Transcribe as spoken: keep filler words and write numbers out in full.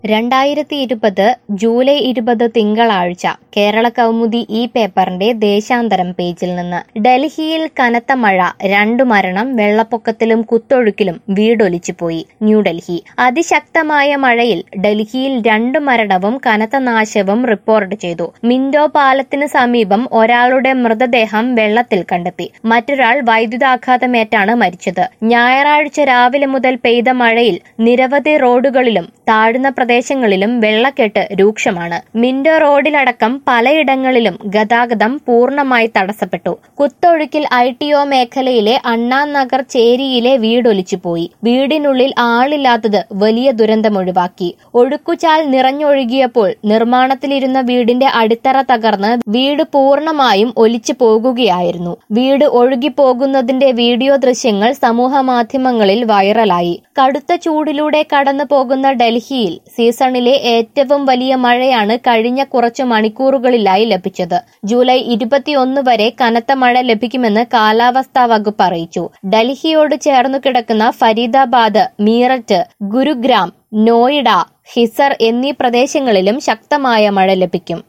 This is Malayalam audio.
രണ്ടായിരത്തി ഇരുപത് ജൂലൈ ഇരുപത് തിങ്കളാഴ്ച കേരള കൗമുദി ഈ പേപ്പറിന്റെ ദേശാന്തരം പേജിൽ നിന്ന്. ഡൽഹിയിൽ കനത്ത മഴ, രണ്ടു മരണം, വെള്ളപ്പൊക്കത്തിലും കുത്തൊഴുക്കിലും വീടൊലിച്ചുപോയി. ന്യൂഡൽഹി. അതിശക്തമായ മഴയിൽ ഡൽഹിയിൽ രണ്ടു മരണവും കനത്ത നാശവും റിപ്പോർട്ട് ചെയ്തു. മിന്റോ പാലത്തിന് സമീപം ഒരാളുടെ മൃതദേഹം വെള്ളത്തിൽ കണ്ടെത്തി. മറ്റൊരാൾ വൈദ്യുതാഘാതമേറ്റാണ് മരിച്ചത്. ഞായറാഴ്ച രാവിലെ മുതൽ പെയ്ത മഴയിൽ നിരവധി റോഡുകളിലും താഴ്ന്ന പ്രദേശങ്ങളിലും വെള്ളക്കെട്ട് രൂക്ഷമാണ്. മിന്റോ റോഡിലടക്കം പലയിടങ്ങളിലും ഗതാഗതം പൂർണ്ണമായി തടസ്സപ്പെട്ടു. കുത്തൊഴുക്കിൽ ഐ ടി ഒ മേഖലയിലെ അണ്ണാനഗർ ചേരിയിലെ വീടൊലിച്ചുപോയി. വീടിനുള്ളിൽ ആളില്ലാത്തത് വലിയ ദുരന്തമൊഴിവാക്കി. ഒഴുക്കുചാൽ നിറഞ്ഞൊഴുകിയപ്പോൾ നിർമ്മാണത്തിലിരുന്ന വീടിന്റെ അടിത്തറ തകർന്ന് വീട് പൂർണ്ണമായും ഒലിച്ചു പോകുകയായിരുന്നു. വീട് ഒഴുകിപ്പോകുന്നതിന്റെ വീഡിയോ ദൃശ്യങ്ങൾ സമൂഹ മാധ്യമങ്ങളിൽ വൈറലായി. കടുത്ത ചൂടിലൂടെ കടന്നു പോകുന്ന ഡൽഹിയിൽ സീസണിലെ ഏറ്റവും വലിയ മഴയാണ് കഴിഞ്ഞ കുറച്ചു മണിക്കൂറുകളിലായി ലഭിച്ചത്. ജൂലൈ ഇരുപത്തിയൊന്ന് വരെ കനത്ത മഴ ലഭിക്കുമെന്ന് കാലാവസ്ഥാ വകുപ്പ് അറിയിച്ചു. ഡൽഹിയോട് ചേർന്നു കിടക്കുന്ന ഫരീദാബാദ്, മീററ്റ്, ഗുരുഗ്രാം, നോയിഡ, ഹിസർ എന്നീ പ്രദേശങ്ങളിലും ശക്തമായ മഴ ലഭിക്കും.